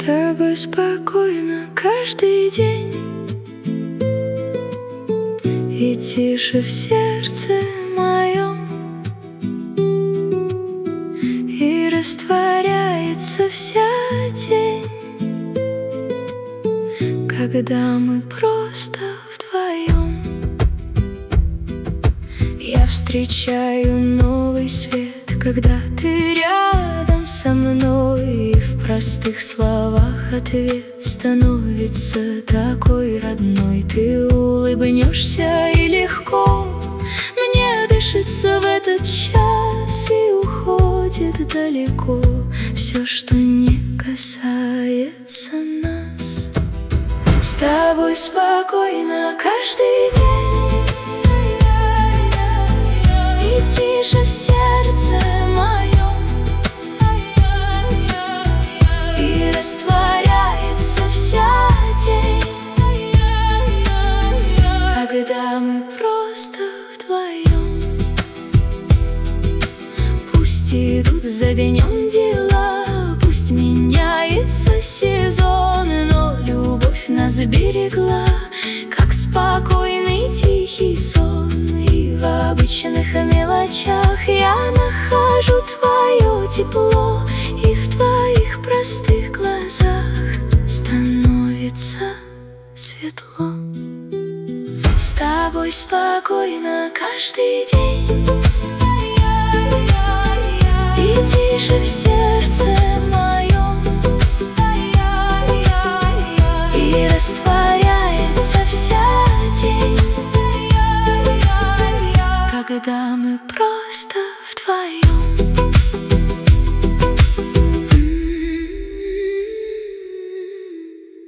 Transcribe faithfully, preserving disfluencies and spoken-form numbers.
тобой спокойно каждый день, и тише в сердце моем, и растворяется вся тень, когда мы просто вдвоем. Я встречаю новый свет, когда ты рядом со мной, и в простых словах ответ становится такой родной. Ты улыбнешься, и легко мне дышится в этот час, и уходит далеко все, что не касается нас. С тобой спокойно каждый день, и тише в сердце моем, и растворяется вся тень, когда мы просто вдвоем. Пусть идут за днем дела, пусть меняется сезон, но любовь нас берегла, как спокойный тихий сон. И в обычных мелочах я нахожу твое тепло, и в твоих простых глазах становится светло. С тобой спокойно каждый день, и тише в сердце моем, и растворяется вся тень, когда мы просто